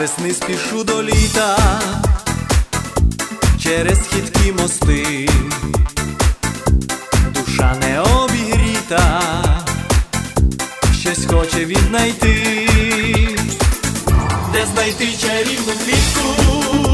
весни спішу до літа, через хиткі мости, душа не обігріта, щось хоче віднайти, де знайти чарівну квітку.